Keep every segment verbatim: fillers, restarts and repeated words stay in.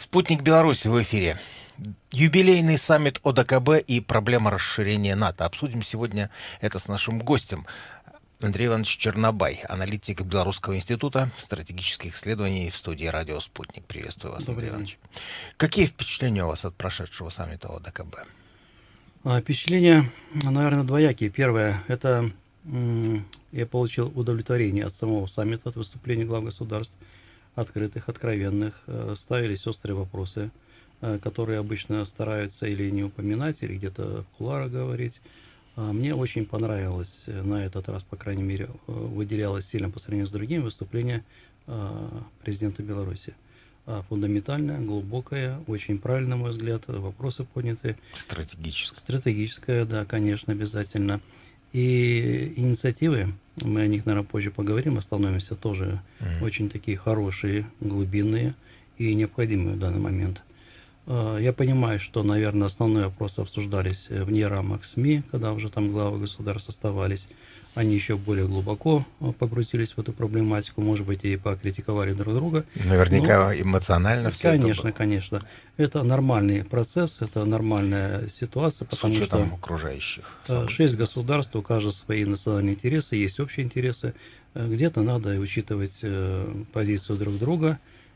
Спутник Беларуси в эфире. Юбилейный саммит ОДКБ и проблема расширения НАТО. Обсудим сегодня это с нашим гостем. Андрей Иванович Чернобай, аналитик Белорусского института стратегических исследований, в студии «Радио Спутник». Приветствую вас, Андрей Иванович. Какие впечатления у вас от прошедшего саммита ОДКБ? Впечатления, наверное, двоякие. Первое, это м, я получил удовлетворение от самого саммита, от выступлений глав государств, открытых, откровенных. Э, ставились острые вопросы, э, которые обычно стараются или не упоминать, или где-то в кулуарах говорить. А мне очень понравилось, э, на этот раз, по крайней мере, э, выделялось сильно по сравнению с другими выступление э, президента Беларуси. Фундаментальное, глубокое, очень правильно, на мой взгляд, вопросы подняты. Стратегическое. Стратегическое, да, конечно, обязательно. И инициативы, мы о них, наверное, позже поговорим, остановимся, тоже mm-hmm. очень такие хорошие, глубинные и необходимые в данный момент. Я понимаю, что, наверное, основные вопросы обсуждались вне рамок СМИ, когда уже там главы государств оставались. Они еще более глубоко погрузились в эту проблематику, может быть, и покритиковали друг друга. Наверняка но, эмоционально все конечно, это было. Конечно, это нормальный процесс, это нормальная ситуация. Потому с учетом что окружающих событий. Шесть государств, у каждого свои национальные интересы, есть общие интересы. Где-то надо учитывать позицию друг друга.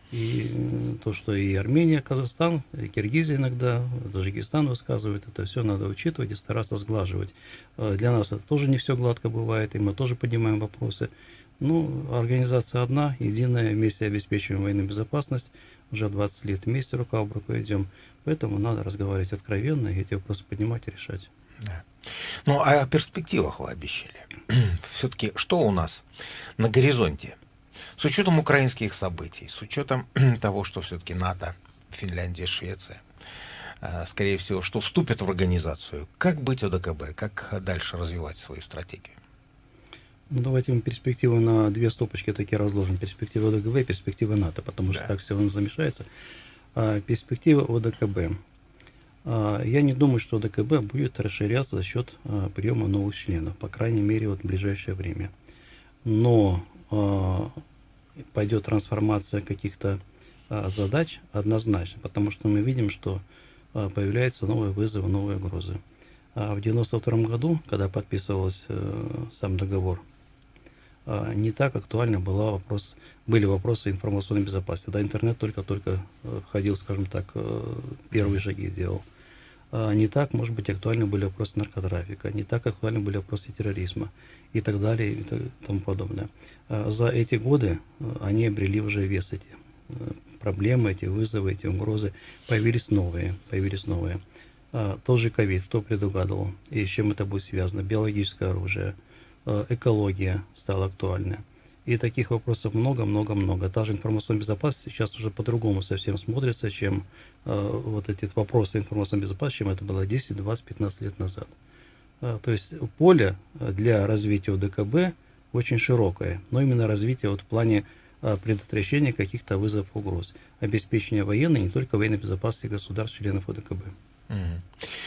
И то, что и Армения, Казахстан, и Киргизия иногда, Таджикистан высказывают, это все надо учитывать и стараться сглаживать. Для нас это тоже не все гладко бывает, и мы тоже поднимаем вопросы. Ну, организация одна, единая, вместе обеспечиваем военную безопасность, уже двадцать лет вместе рука об руку идем, поэтому надо разговаривать откровенно и эти вопросы поднимать и решать. Да. Ну, а о перспективах вы обещали. Все-таки что у нас на горизонте? С учетом украинских событий, с учетом того, что все-таки НАТО, Финляндия, Швеция, скорее всего, что вступят в организацию, как быть ОДКБ, как дальше развивать свою стратегию? Ну, давайте мы перспективу на две стопочки такие разложим. Перспектива ОДКБ и перспектива НАТО, потому что да. так все замешается. А, перспектива ОДКБ. А, я не думаю, что ОДКБ будет расширяться за счет а, приема новых членов, по крайней мере, вот в ближайшее время. Но а, пойдет трансформация каких-то а, задач однозначно, потому что мы видим, что а, появляются новые вызовы, новые угрозы. А в девяносто втором году, когда подписывался а, сам договор, а, не так актуально была вопрос, были вопросы информационной безопасности. Да, интернет только-только а, входил, скажем так, а, первые шаги делал. А, не так, может быть, актуальны были вопросы наркотрафика, не так актуальны были вопросы терроризма и так далее и тому подобное. За эти годы они обрели уже вес, эти проблемы, эти вызовы, эти угрозы, появились новые, появились новые. Тот же ковид, кто предугадывал, и с чем это будет связано, биологическое оружие, экология стала актуальна. И таких вопросов много-много-много. Та же информационная безопасность сейчас уже по-другому совсем смотрится, чем э, вот эти вопросы информационной безопасности, чем это было десять, двадцать, пятнадцать лет назад. Э, то есть поле для развития ОДКБ очень широкое, но именно развитие вот в плане э, предотвращения каких-то вызовов, угроз, обеспечения военной, не только военной безопасности государств-членов ОДКБ. Mm-hmm.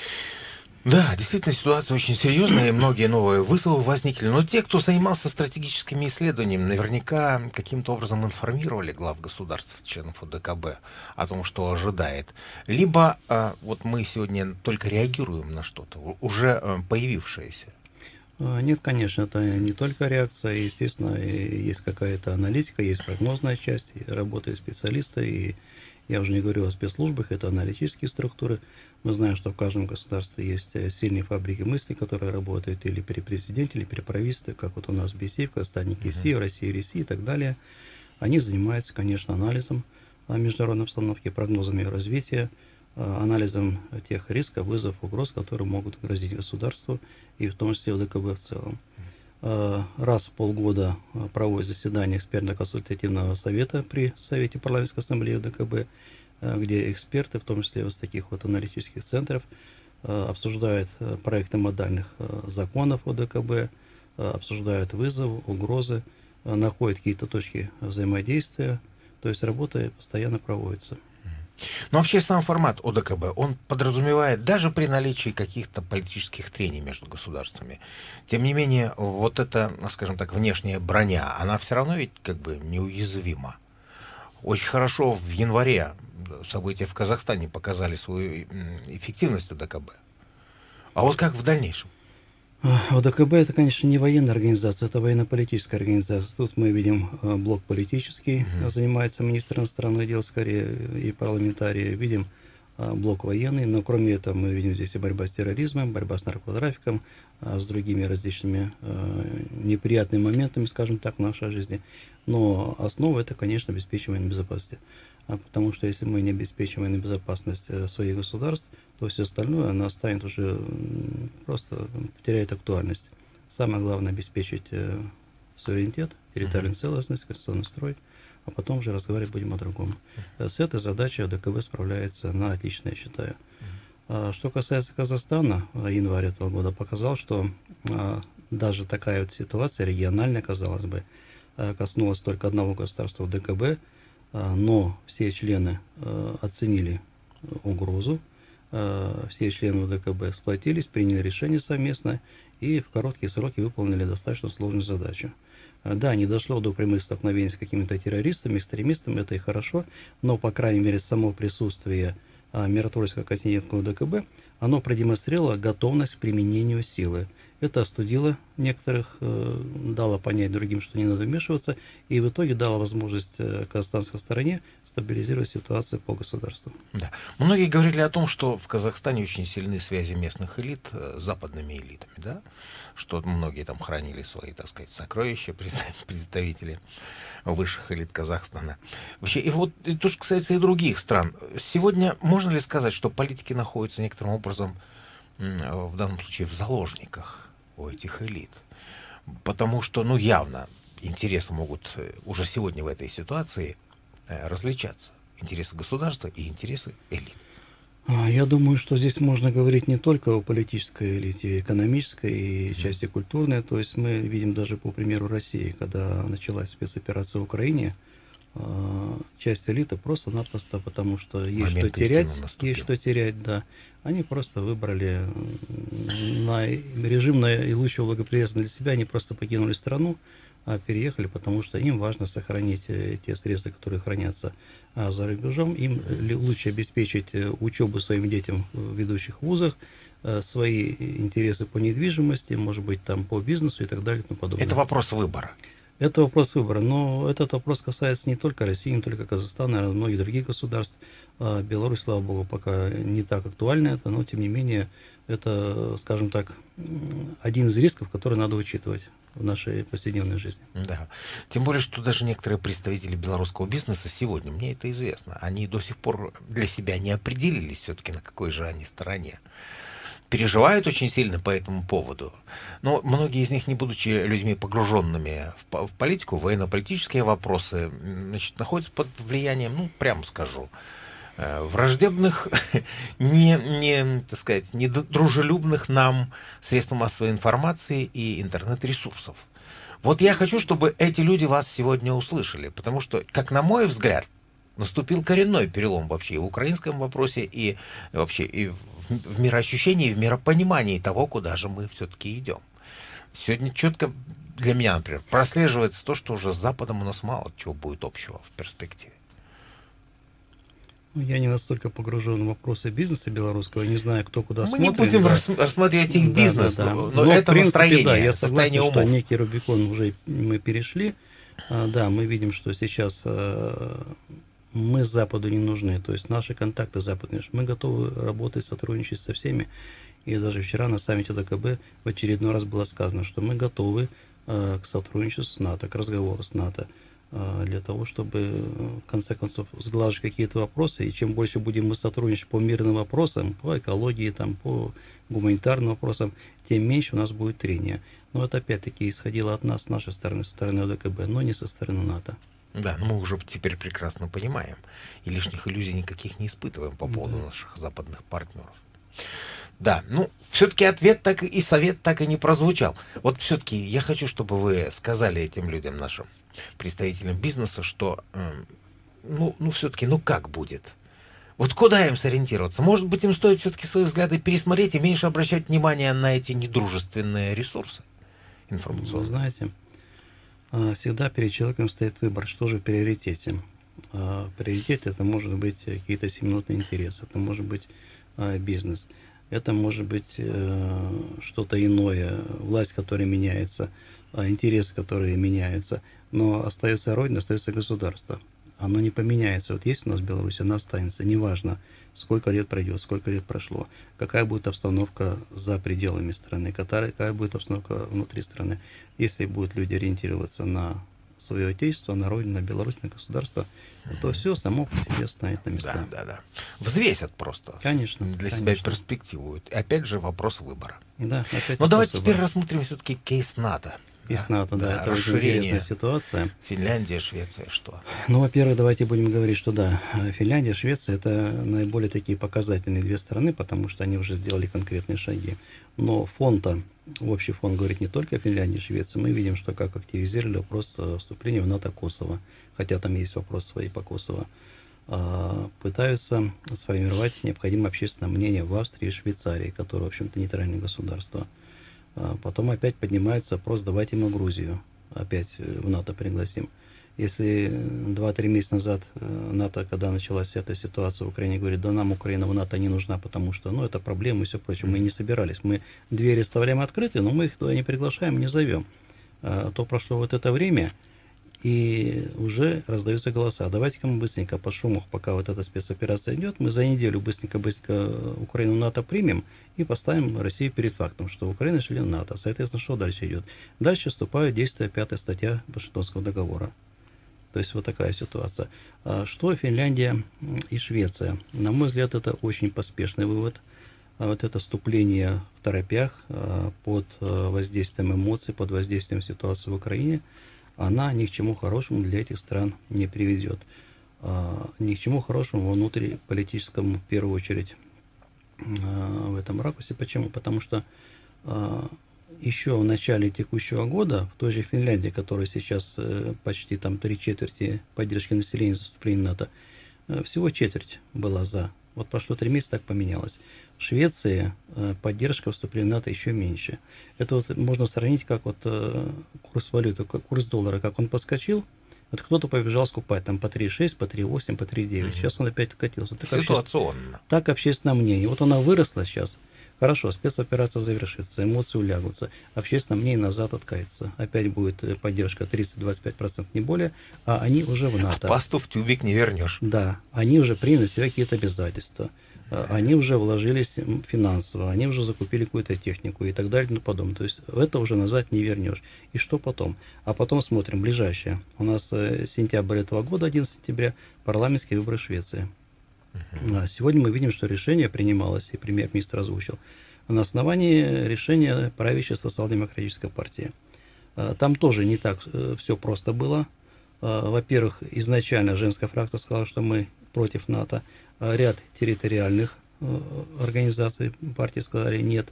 Да, действительно, ситуация очень серьезная, и многие новые вызовы возникли. Но те, кто занимался стратегическими исследованиями, наверняка каким-то образом информировали глав государств, членов ОДКБ, о том, что ожидает. Либо э, вот мы сегодня только реагируем на что-то, уже э, появившееся. Нет, конечно, это не только реакция, естественно, есть какая-то аналитика, есть прогнозная часть, работают специалисты, и я уже не говорю о спецслужбах, это аналитические структуры. Мы знаем, что в каждом государстве есть сильные фабрики мысли, которые работают или при президенте, или при правительстве, как вот у нас в БИСИ, в Казахстане КИСИ, в России РИСИ и так далее. Они занимаются, конечно, анализом международной обстановки, прогнозом ее развития, анализом тех рисков, вызовов, угроз, которые могут грозить государству, и в том числе ОДКБ в целом. Раз в полгода проводят заседание экспертно-консультативного совета при Совете парламентской ассамблеи ОДКБ, где эксперты, в том числе из таких вот аналитических центров, обсуждают проекты модальных законов ОДКБ, обсуждают вызовы, угрозы, находят какие-то точки взаимодействия, то есть работа постоянно проводится. Но вообще сам формат ОДКБ, он подразумевает, даже при наличии каких-то политических трений между государствами, тем не менее, вот эта, скажем так, внешняя броня, она все равно ведь как бы неуязвима. Очень хорошо в январе события в Казахстане показали свою эффективность ОДКБ. А вот как в дальнейшем? ОДКБ это, конечно, не военная организация, это военно-политическая организация. Тут мы видим блок политический, угу. занимается министр иностранных дел, скорее, и парламентарии. Видим блок военный, но кроме этого мы видим здесь и борьба с терроризмом, борьба с наркотрафиком, с другими различными неприятными моментами, скажем так, в нашей жизни. Но основа это, конечно, обеспечение военной безопасности. Потому что если мы не обеспечим военную безопасность своих государств, то все остальное, оно станет уже просто потеряет актуальность. Самое главное обеспечить суверенитет, территориальную целостность, конституционный строй, а потом уже разговаривать будем о другом. С этой задачей ОДКБ справляется на отлично, я считаю. Что касается Казахстана, январь этого года показал, что даже такая вот ситуация региональная, казалось бы, коснулась только одного государства ОДКБ, но все члены оценили угрозу, все члены ОДКБ сплотились, приняли решение совместно и в короткие сроки выполнили достаточно сложную задачу. Да, не дошло до прямых столкновений с какими-то террористами, экстремистами, это и хорошо, но, по крайней мере, само присутствие миротворческого контингента ОДКБ, оно продемонстрировало готовность к применению силы. Это остудило некоторых, дало понять другим, что не надо вмешиваться, и в итоге дало возможность казахстанской стороне стабилизировать ситуацию по государству. Да. Многие говорили о том, что в Казахстане очень сильны связи местных элит с западными элитами, да? Что многие там хранили свои, так сказать, сокровища, представители высших элит Казахстана. Вообще, и вот и то, что касается и других стран. Сегодня можно ли сказать, что политики находятся некоторым образом, в данном случае, в заложниках у этих элит? Потому что, ну, явно интересы могут уже сегодня в этой ситуации различаться. Интересы государства и интересы элит. Я думаю, что здесь можно говорить не только о политической элите, экономической и части культурной. То есть мы видим даже по примеру России, когда началась спецоперация в Украине, часть элиты просто-напросто, потому что есть что терять, есть что терять, да. Они просто выбрали на режим наилучшего благоприятного для себя, они просто покинули страну, а переехали, потому что им важно сохранить те средства, которые хранятся за рубежом. Им лучше обеспечить учебу своим детям в ведущих вузах, свои интересы по недвижимости, может быть, там по бизнесу и так далее и тому подобное. Это вопрос выбора. Это вопрос выбора, но этот вопрос касается не только России, не только Казахстана, а многих других государств. Беларусь, слава богу, пока не так актуально это, но тем не менее это, скажем так, один из рисков, который надо учитывать в нашей повседневной жизни. Да. Тем более, что даже некоторые представители белорусского бизнеса сегодня, мне это известно, они до сих пор для себя не определились все-таки, на какой же они стороне. Переживают очень сильно по этому поводу. Но многие из них, не будучи людьми, погруженными в, в политику, военно-политические вопросы, значит, находятся под влиянием, ну, прямо скажу, враждебных, не, не, так сказать, не дружелюбных нам средств массовой информации и интернет-ресурсов. Вот я хочу, чтобы эти люди вас сегодня услышали, потому что, как на мой взгляд, наступил коренной перелом вообще и в украинском вопросе, и вообще и в мироощущении, и в миропонимании того, куда же мы все-таки идем. Сегодня четко для меня, например, прослеживается то, что уже с Западом у нас мало чего будет общего в перспективе. Я не настолько погружен в вопросы бизнеса белорусского, не знаю, кто куда мы смотрит. Мы не будем да. рассматривать их да, бизнес, да, да. но, но, но это в принципе, настроение, да, я состояние согласен, умов. что некий Рубикон уже мы перешли. А, да, мы видим, что сейчас а, мы Западу не нужны, то есть наши контакты западные, мы готовы работать, сотрудничать со всеми. И даже вчера на саммите ОДКБ в очередной раз было сказано, что мы готовы а, к сотрудничеству с НАТО, к разговору с НАТО, для того, чтобы, в конце концов, сглаживать какие-то вопросы. И чем больше будем мы сотрудничать по мирным вопросам, по экологии, там, по гуманитарным вопросам, тем меньше у нас будет трения. Но это, опять-таки, исходило от нас, с нашей стороны, со стороны ОДКБ, но не со стороны НАТО. Да, но мы уже теперь прекрасно понимаем. И лишних иллюзий никаких не испытываем по поводу да. наших западных партнеров. Да, ну, все-таки ответ так и совет так и не прозвучал. Вот все-таки я хочу, чтобы вы сказали этим людям, нашим представителям бизнеса, что, э, ну, ну все-таки, ну как будет? Вот куда им сориентироваться? Может быть, им стоит все-таки свои взгляды пересмотреть и меньше обращать внимание на эти недружественные ресурсы информационные? Вы знаете, всегда перед человеком стоит выбор, что же в приоритете. А приоритет это может быть какие-то сиюминутные интересы, это может быть а, бизнес, это может быть э, что-то иное, власть, которая меняется, а, интересы, которые меняются, но остается Родина, остается государство. Оно не поменяется. Вот есть у нас Беларусь, она останется. Неважно, сколько лет пройдет, сколько лет прошло, какая будет обстановка за пределами страны, какая, какая будет обстановка внутри страны. Если будут люди ориентироваться на свое отечество, на Родину, на Беларусь, на государство, то все само по себе встанет на места. Да, да, да. Взвесят просто. Конечно. Для конечно. себя перспективуют. И опять же вопрос выбора. Да, опять Но давайте выбора. теперь рассмотрим все-таки кейс НАТО. Кейс да, НАТО, да, да, это очень интересная ситуация. Финляндия, Швеция, что? Ну, во-первых, давайте будем говорить, что да, Финляндия, Швеция – это наиболее такие показательные две страны, потому что они уже сделали конкретные шаги. Но фон-то, общий фон говорит не только о Финляндии, Швеции. Мы видим, что как активизировали вопрос вступления в НАТО Косово, хотя там есть вопросы свои по Косово. Пытаются сформировать необходимое общественное мнение в Австрии и Швейцарии, которые, в общем-то, нейтральные государства. Потом опять поднимается вопрос, давайте мы Грузию опять в НАТО пригласим. Если два-три месяца назад НАТО, когда началась эта ситуация в Украине, говорит, да нам Украина в НАТО не нужна, потому что, ну, это проблема и все прочее, мы не собирались. Мы двери оставляем открыты, но мы их туда не приглашаем, не зовем. А то прошло вот это время, и уже раздаются голоса. Давайте-ка мы быстренько по шуму, пока вот эта спецоперация идет, мы за неделю быстренько-быстренько Украину НАТО примем и поставим Россию перед фактом, что Украина член НАТО. Соответственно, что дальше идет? Дальше вступает в действие пятая статья Вашингтонского договора. То есть вот такая ситуация. Что Финляндия и Швеция? На мой взгляд, это очень поспешный вывод. Вот это вступление в торопях под воздействием эмоций, под воздействием ситуации в Украине, она ни к чему хорошему для этих стран не приведет. Ни к чему хорошему внутриполитическому, в первую очередь, в этом ракурсе. Почему? Потому что еще в начале текущего года в той же Финляндии, которая сейчас почти там три четверти поддержки населения за вступление в НАТО, всего четверть была за. Вот прошло три месяца, так поменялось. В Швеции поддержка вступления в НАТО еще меньше. Это вот можно сравнить, как вот курс валюты, курс доллара, как он подскочил. Вот кто-то побежал скупать там по три шесть, по три восемь, по три девять. Mm-hmm. Сейчас он опять катился. Так Ситуационно. Общественно, так общественное мнение. Вот она выросла сейчас. Хорошо, спецоперация завершится, эмоции улягутся, общественное мнение назад откатится. Опять будет поддержка тридцать-двадцать пять процентов, не более, а они уже в НАТО. А пасту в тюбик не вернешь. Да, они уже приняли на себя какие-то обязательства. Они уже вложились финансово, они уже закупили какую-то технику и так далее и тому подобное. То есть это уже назад не вернешь. И что потом? А потом смотрим, ближайшее. У нас сентябрь этого года, одиннадцатого сентября, парламентские выборы в Швеции. Uh-huh. Сегодня мы видим, что решение принималось, и премьер-министр озвучил, на основании решения правящей социал-демократической партии. Там тоже не так все просто было. Во-первых, изначально женская фракция сказала, что мы против НАТО. Ряд территориальных организаций партии сказали нет.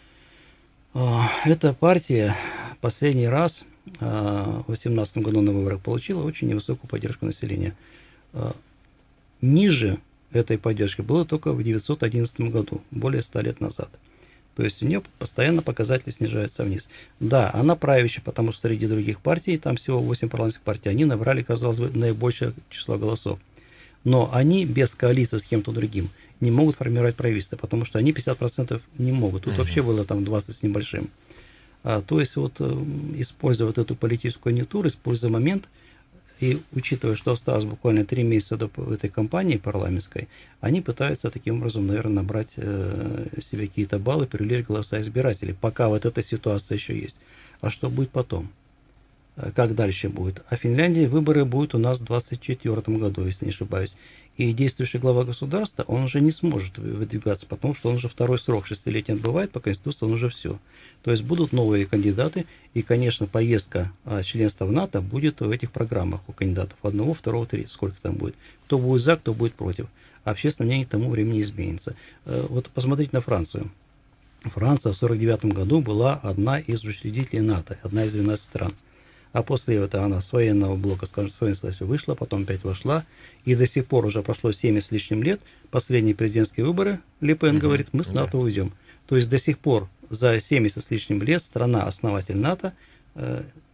Эта партия последний раз в две тысячи восемнадцатом году на выборах получила очень невысокую поддержку населения. Ниже этой поддержки было только в девятьсот одиннадцатом году, более ста лет назад. То есть у нее постоянно показатели снижаются вниз. Да, она правящая, потому что среди других партий, там всего восемь парламентских партий, они набрали, казалось бы, наибольшее число голосов. Но они без коалиции с кем-то другим не могут формировать правительство, потому что они пятьдесят процентов не могут. Тут uh-huh. вообще было там двадцать с небольшим. А, то есть вот используя вот эту политическую конъюнктуру, используя момент, и учитывая, что осталось буквально три месяца до этой кампании парламентской, они пытаются таким образом, наверное, набрать э, себе какие-то баллы, привлечь голоса избирателей, пока вот эта ситуация еще есть. А что будет потом? Как дальше будет? А в Финляндии выборы будут у нас в двадцать четвёртом году, если не ошибаюсь. И действующий глава государства, он уже не сможет выдвигаться, потому что он уже второй срок шестилетний отбывает, по Конституции он уже все. То есть будут новые кандидаты, и, конечно, поездка членства в НАТО будет в этих программах у кандидатов. Одного, второго, третьего, сколько там будет. Кто будет за, кто будет против. А общественное мнение к тому времени изменится. Вот посмотрите на Францию. Франция в сорок девятом году была одна из учредителей НАТО, одна из двенадцати стран. А после этого она с военного блока, скажем, с военной властью вышла, потом опять вошла. И до сих пор уже прошло семьдесят с лишним лет. Последние президентские выборы, Ле Пен mm-hmm. говорит, мы с НАТО yeah. уйдем. То есть до сих пор за семьдесят с лишним лет страна-основатель НАТО э,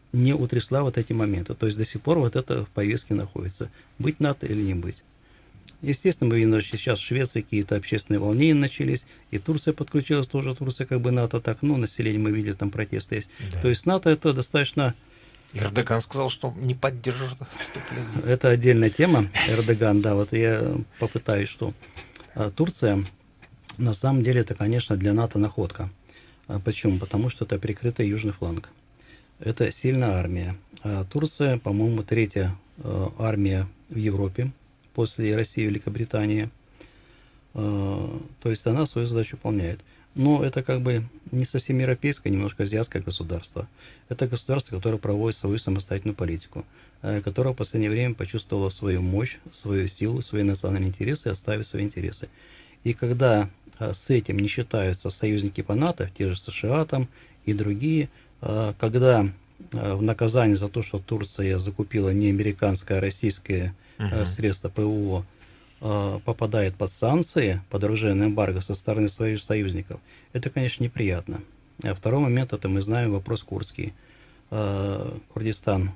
не утрясла вот эти моменты. То есть до сих пор вот это в повестке находится. Быть НАТО или не быть. Естественно, мы видим, что сейчас в Швеции какие-то общественные волнения начались, и Турция подключилась тоже. Турция как бы НАТО так, ну, население мы видели, там протесты есть. Да. То есть НАТО это достаточно... Эрдоган сказал, что не поддержит вступление. Это отдельная тема. Эрдоган, да, вот я попытаюсь, что Турция, на самом деле, это, конечно, для НАТО находка. Почему? Потому что это прикрытый южный фланг. Это сильная армия. А Турция, по-моему, третья армия в Европе после России и Великобритании. То есть она свою задачу выполняет. Но это как бы не совсем европейское, немножко азиатское государство. Это государство, которое проводит свою самостоятельную политику, которое в последнее время почувствовало свою мощь, свою силу, свои национальные интересы и отставит свои интересы. И когда с этим не считаются союзники по НАТО, те же США там и другие, когда в наказание за то, что Турция закупила не американское, а российское uh-huh. средство ПВО, попадает под санкции, под оружейное эмбарго со стороны своих союзников, это, конечно, неприятно. А второй момент, это мы знаем вопрос курдский. Курдистан,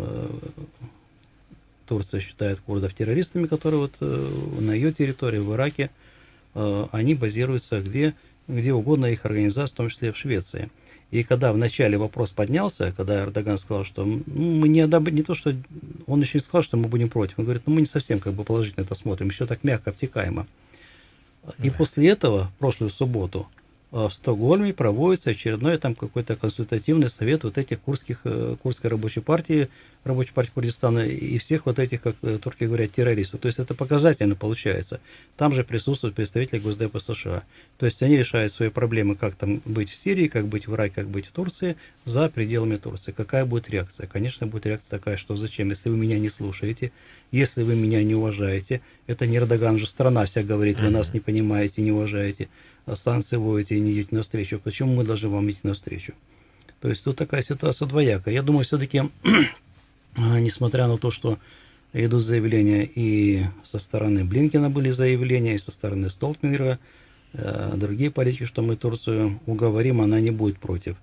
Турция считает курдов террористами, которые вот на ее территории, в Ираке, они базируются где, где угодно, их организации, в том числе в Швеции. И когда вначале вопрос поднялся, когда Эрдоган сказал, что ну, мы не одобр... не то, что он еще не сказал, что мы будем против, он говорит, ну мы не совсем как бы положительно это смотрим, еще так мягко, обтекаемо. И да. после этого, в прошлую субботу, в Стокгольме проводится очередной там какой-то консультативный совет вот этих курдских, курдской рабочей партии, рабочей партии Курдистана и всех вот этих, как турки говорят, террористов. То есть это показательно получается. Там же присутствуют представители Госдепа США. То есть они решают свои проблемы, как там быть в Сирии, как быть в Ираке, как быть в Турции, за пределами Турции. Какая будет реакция? Конечно, будет реакция такая, что зачем, если вы меня не слушаете, если вы меня не уважаете, это не Эрдоган же, страна вся говорит, вы нас не понимаете, не уважаете, санкции вводите и не идете навстречу. Почему мы должны вам идти навстречу? То есть тут такая ситуация двоякая. Я думаю, все-таки, несмотря на то, что идут заявления, и со стороны Блинкена были заявления, и со стороны Столтенберга, другие политики, что мы Турцию уговорим, она не будет против.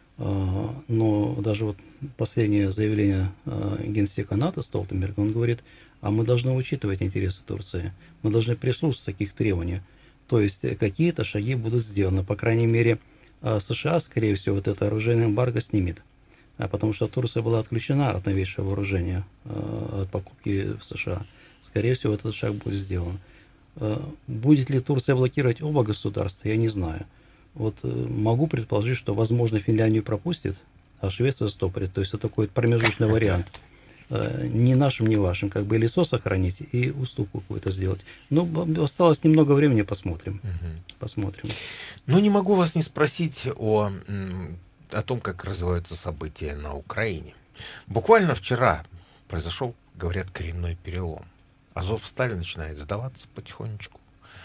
Но даже вот последнее заявление генсека НАТО Столтенберга, он говорит, а мы должны учитывать интересы Турции, мы должны прислушаться к их требованиям. То есть какие-то шаги будут сделаны. По крайней мере, США, скорее всего, вот это оружейное эмбарго снимет. Потому что Турция была отключена от новейшего вооружения, от покупки в США. Скорее всего, этот шаг будет сделан. Будет ли Турция блокировать оба государства, я не знаю. Вот могу предположить, что, возможно, Финляндию пропустит, а Швеция стопорит. То есть это такой промежуточный вариант. Ни нашим, ни вашим, как бы лицо сохранить и уступку какую-то сделать. Но осталось немного времени, посмотрим. Угу. Посмотрим. Ну, не могу вас не спросить о, о том, как развиваются события на Украине. Буквально вчера произошел, говорят, коренной перелом. Азовсталь начинает сдаваться потихонечку.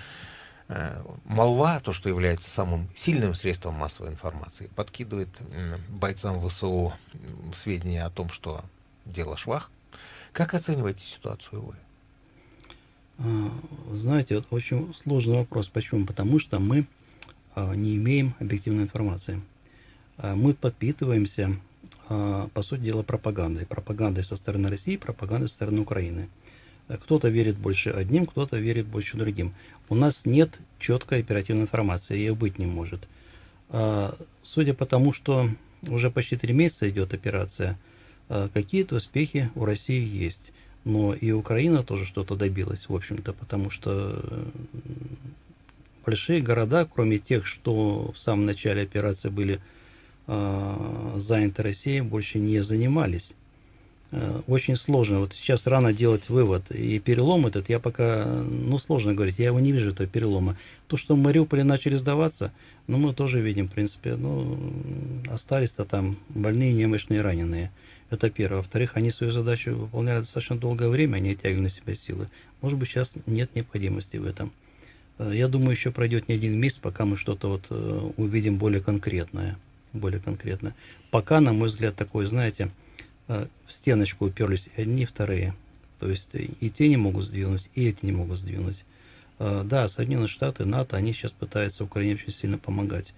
Молва, то, что является самым сильным средством массовой информации, подкидывает бойцам ВСУ сведения о том, что дело швах. Как оцениваете ситуацию вы? Знаете, вот очень сложный вопрос. Почему? Потому что мы не имеем объективной информации. Мы подпитываемся, по сути дела, пропагандой. Пропагандой со стороны России, пропагандой со стороны Украины. Кто-то верит больше одним, кто-то верит больше другим. У нас нет четкой оперативной информации, ее быть не может. Судя по тому, что уже почти три месяца идет операция, какие-то успехи у России есть. Но и Украина тоже что-то добилась, в общем-то, потому что большие города, кроме тех, что в самом начале операции были э, заняты Россией, больше не занимались. Э, очень сложно. Вот сейчас рано делать вывод. И перелом этот, я пока, ну, сложно говорить, я его не вижу, этого перелома. То, что в Мариуполе начали сдаваться, ну, мы тоже видим, в принципе, ну, остались-то там больные, немощные, раненые. Это первое. Во-вторых, они свою задачу выполняли достаточно долгое время, они оттягивали на себя силы. Может быть, сейчас нет необходимости в этом. Я думаю, еще пройдет не один месяц, пока мы что-то вот увидим более конкретное. Более конкретно. Пока, на мой взгляд, такое, знаете, в стеночку уперлись и одни, и вторые. То есть и те не могут сдвинуть, и эти не могут сдвинуть. Да, Соединенные Штаты, НАТО, они сейчас пытаются Украине очень сильно помогать.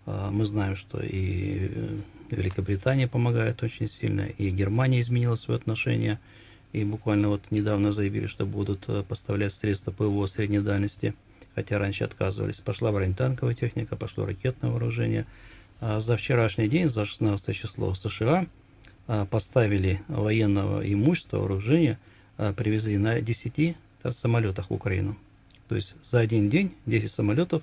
Мы знаем, что и Великобритания помогает очень сильно, и Германия изменила свое отношение, и буквально вот недавно заявили, что будут поставлять средства ПВО средней дальности, хотя раньше отказывались. Пошла бронетанковая техника, пошло ракетное вооружение. А за вчерашний день, за шестнадцатое число, в США поставили военного имущества, вооружения, привезли на десяти самолетах в Украину. То есть за один день десять самолетов,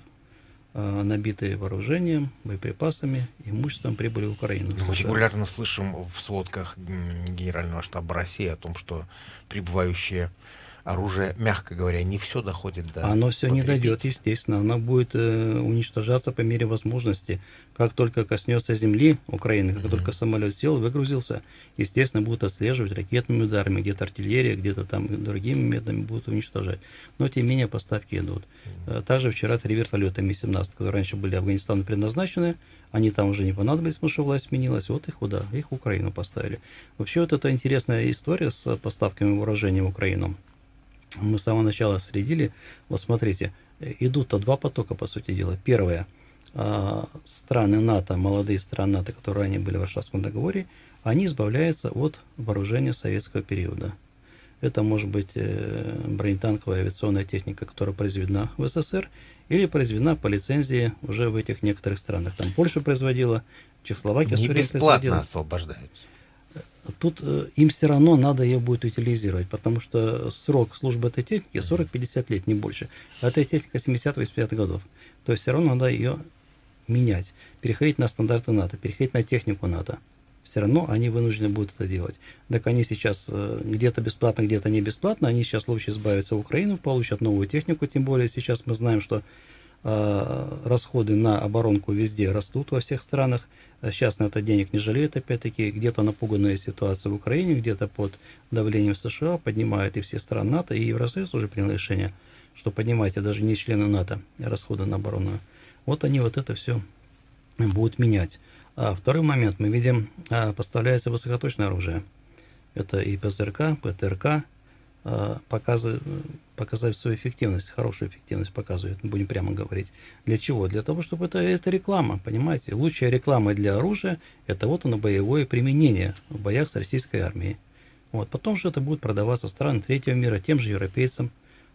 набитые вооружением, боеприпасами, имуществом, прибыли в Украину. Мы регулярно слышим в сводках Генерального штаба России о том, что прибывающие оружие, мягко говоря, не все доходит до Оно все не дойдет, естественно. Оно будет э, уничтожаться по мере возможности. Как только коснется земли Украины, как mm-hmm. только самолет сел, выгрузился, естественно, будут отслеживать ракетными ударами, где-то артиллерия, где-то там другими методами будут уничтожать. Но, тем не менее, поставки идут. Mm-hmm. Также вчера три вертолета Ми семнадцать, которые раньше были Афганистану предназначены, они там уже не понадобились, потому что власть сменилась. Вот их куда? Их в Украину поставили. Вообще, вот это интересная история с поставками вооружения в Украину. Мы с самого начала следили. Вот смотрите, идут-то два потока, по сути дела. Первое, страны НАТО, молодые страны НАТО, которые ранее были в Варшавском договоре, они избавляются от вооружения советского периода. Это может быть бронетанковая авиационная техника, которая произведена в СССР, или произведена по лицензии уже в этих некоторых странах. Там Польша производила, Чехословакия не бесплатно освобождаются. Тут э, им все равно надо ее будет утилизировать, потому что срок службы этой техники сорок-пятьдесят лет, не больше. А эта техника семидесятых-восьмидесятых годов. То есть все равно надо ее менять, переходить на стандарты НАТО, переходить на технику НАТО. Все равно они вынуждены будут это делать. Так они сейчас э, где-то бесплатно, где-то не бесплатно, они сейчас лучше избавятся в Украину, получат новую технику, тем более сейчас мы знаем, что э, расходы на оборонку везде растут во всех странах. Сейчас на это денег не жалеют, опять-таки, где-то напуганная ситуация в Украине, где-то под давлением США поднимают и все страны НАТО, и Евросоюз уже принял решение, что поднимайте даже не члены НАТО расходы на оборону. Вот они вот это все будут менять. А второй момент, мы видим, поставляется высокоточное оружие. Это и ПЗРК, ПТРК, показывает, показывает свою эффективность, хорошую эффективность показывает, будем прямо говорить. Для чего? Для того, чтобы это, это реклама, понимаете? Лучшая реклама для оружия, это вот оно боевое применение в боях с российской армией. Вот. Потом же это будет продаваться в страны третьего мира, тем же европейцам.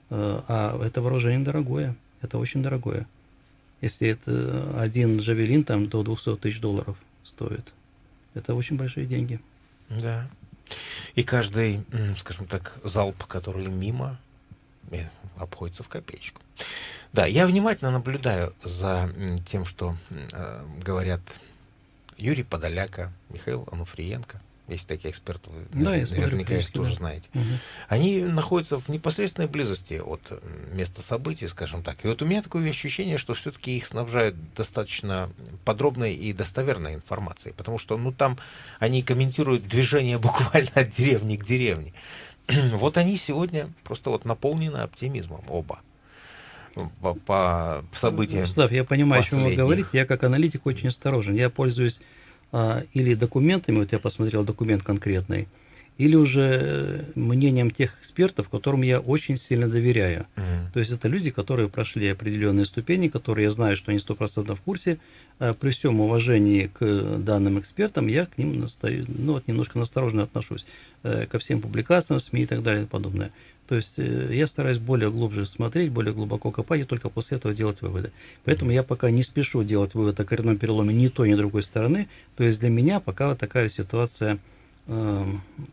А это вооружение дорогое, это очень дорогое. Если это один джавелин, там до двухсот тысяч долларов стоит. Это очень большие деньги. Да. И каждый, скажем так, залп, который мимо, обходится в копеечку. Да, я внимательно наблюдаю за тем, что э, говорят Юрий Подоляка, Михаил Онуфриенко. Есть такие эксперты, вы да, наверняка их тоже да. знаете. Угу. Они находятся в непосредственной близости от места событий, скажем так. И вот у меня такое ощущение, что все-таки их снабжают достаточно подробной и достоверной информацией, потому что, ну, там они комментируют движение буквально от деревни к деревне. Вот они сегодня просто вот наполнены оптимизмом оба. По, по событиям. Слав, я понимаю, о чем вы говорите. Я как аналитик очень осторожен. Я пользуюсь а, или документами, вот я посмотрел документ конкретный, или уже мнением тех экспертов, которым я очень сильно доверяю. Mm-hmm. То есть это люди, которые прошли определенные ступени, которые я знаю, что они сто процентов в курсе. А при всем уважении к данным экспертам, я к ним настаю, ну, вот немножко настороженно отношусь э, ко всем публикациям, СМИ и так далее и подобное. То есть э, я стараюсь более глубже смотреть, более глубоко копать и только после этого делать выводы. Поэтому я пока не спешу делать вывод о коренном переломе ни той, ни другой стороны. То есть для меня пока вот такая ситуация э,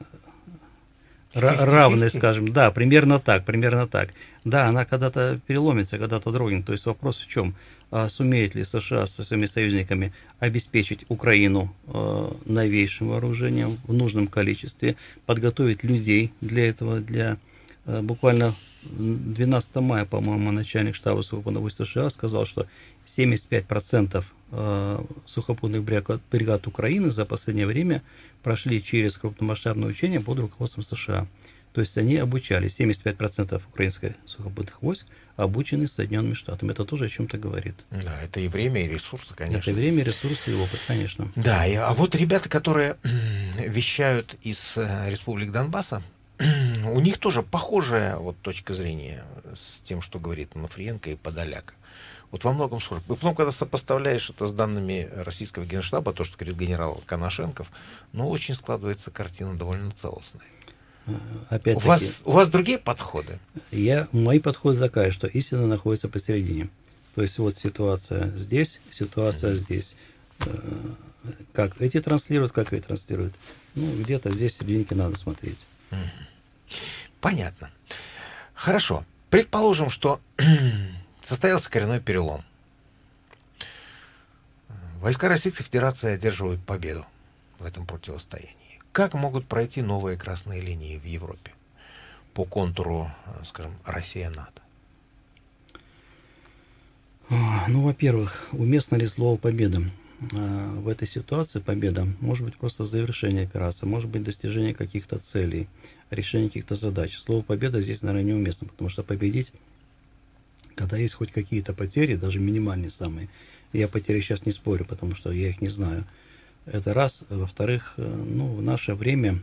равная, скажем. Да, примерно так, примерно так. Да, она когда-то переломится, когда-то дрогнет. То есть вопрос в чем? А сумеет ли США со своими союзниками обеспечить Украину э, новейшим вооружением в нужном количестве, подготовить людей для этого, для э, буквально двенадцатого мая, по-моему, начальник штаба сухопутных войск США сказал, что семьдесят пять процентов э, сухопутных бригад, бригад Украины за последнее время прошли через крупномасштабное учение под руководством США. То есть они обучали, семьдесят пять процентов украинских сухопутных войск обучены Соединенными Штатами. Это тоже о чем-то говорит. Да, это и время, и ресурсы, конечно. Это и время, и ресурсы, и опыт, конечно. Да, и, а вот ребята, которые вещают из республик Донбасса, у них тоже похожая вот точка зрения с тем, что говорит Онофриенко и Подоляка. Вот во многом схоже. И потом, когда сопоставляешь это с данными российского генштаба, то, что говорит генерал Коношенков, ну, очень складывается картина довольно целостная. У вас, у вас другие подходы? Я, мои подходы такая, что истина находится посередине. То есть вот ситуация здесь, ситуация mm-hmm. здесь. Как эти транслируют, как эти транслируют. Ну, где-то здесь в серединке надо смотреть. Mm-hmm. Понятно. Хорошо. Предположим, что состоялся коренной перелом. Войска Российской Федерации одерживают победу в этом противостоянии. Как могут пройти новые красные линии в Европе по контуру, скажем, Россия-НАТО? Ну, во-первых, уместно ли слово «победа»? В этой ситуации победа может быть просто завершение операции, может быть достижение каких-то целей, решение каких-то задач. Слово «победа» здесь, наверное, неуместно, потому что победить, когда есть хоть какие-то потери, даже минимальные самые, я потери сейчас не спорю, потому что я их не знаю. Это раз. Во-вторых, ну, в наше время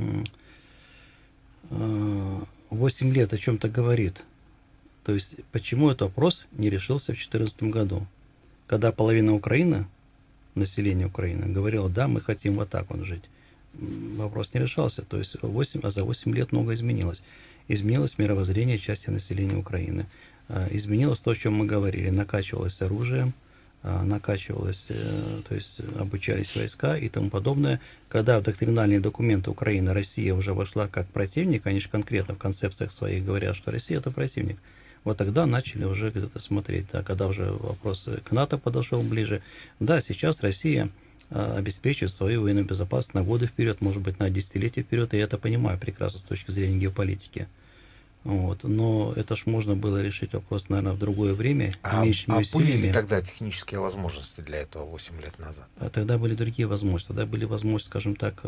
восемь лет о чем-то говорит. То есть, почему этот вопрос не решился в две тысячи четырнадцатом году? Когда половина Украины, населения Украины, говорила, да, мы хотим вот так вот жить. Вопрос не решался. То есть, восемь, а за восемь лет много изменилось. Изменилось мировоззрение части населения Украины. Изменилось то, о чем мы говорили. Накачивалось оружием, накачивалось, то есть обучались войска и тому подобное. Когда в доктринальные документы Украины Россия уже вошла как противник, они же конкретно в концепциях своих говорят, что Россия это противник. Вот тогда начали уже где-то смотреть, да, когда уже вопрос к НАТО подошел ближе. Да, сейчас Россия обеспечивает свою военную безопасность на годы вперед, может быть, на десятилетия вперед, и я это понимаю прекрасно с точки зрения геополитики. Вот. Но это ж можно было решить вопрос, наверное, в другое время, а, меньшими а усилиями. были ли тогда технические возможности для этого восемь лет назад? А тогда были другие возможности. Тогда были возможности, скажем так,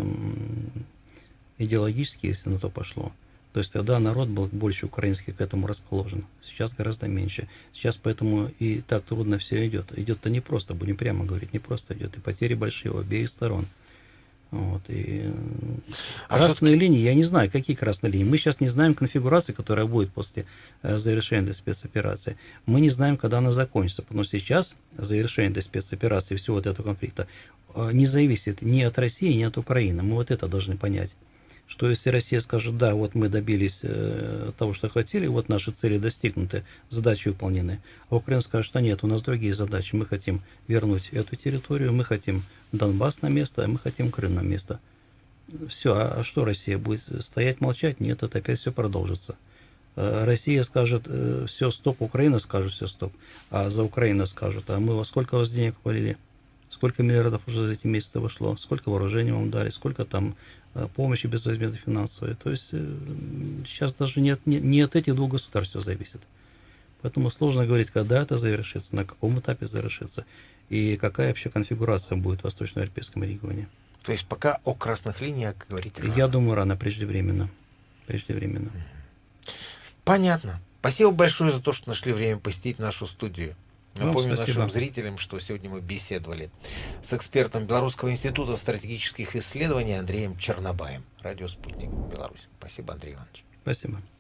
идеологические, если на то пошло. То есть тогда народ был больше украинский к этому расположен. Сейчас гораздо меньше. Сейчас поэтому и так трудно все идет. Идет-то не просто, будем прямо говорить, не просто идет. И потери большие у обеих сторон. Вот, и а красные все-таки... линии, я не знаю, какие красные линии. Мы сейчас не знаем конфигурации, которая будет после э, завершения спецоперации. Мы не знаем, когда она закончится. Потому что сейчас завершение спецоперации, всего вот этого конфликта, э, не зависит ни от России, ни от Украины. Мы вот это должны понять. Что если Россия скажет, да, вот мы добились э, того, что хотели, вот наши цели достигнуты, задачи выполнены. А Украина скажет, что нет, у нас другие задачи. Мы хотим вернуть эту территорию, мы хотим Донбасс на место, а мы хотим Крым на место. Все, а, а что Россия будет стоять, молчать? Нет, это опять все продолжится. Э, Россия скажет, э, все, стоп, Украина скажет, все, стоп. А за Украину скажут, а мы во сколько вас денег валили? Сколько миллиардов уже за эти месяцы вошло? Сколько вооружений вам дали? Сколько там помощи безвозмездной финансовой? То есть сейчас даже не от, не, не от этих двух государств все зависит. Поэтому сложно говорить, когда это завершится, на каком этапе завершится и какая вообще конфигурация будет в Восточноевропейском регионе. То есть пока о красных линиях говорить рано? Я думаю, рано, преждевременно. Преждевременно. Понятно. Спасибо большое за то, что нашли время посетить нашу студию. Напомню нашим зрителям, что сегодня мы беседовали с экспертом Белорусского института стратегических исследований Андреем Чернобаем. Радио «Спутник. Беларусь». Спасибо, Андрей Иванович. Спасибо.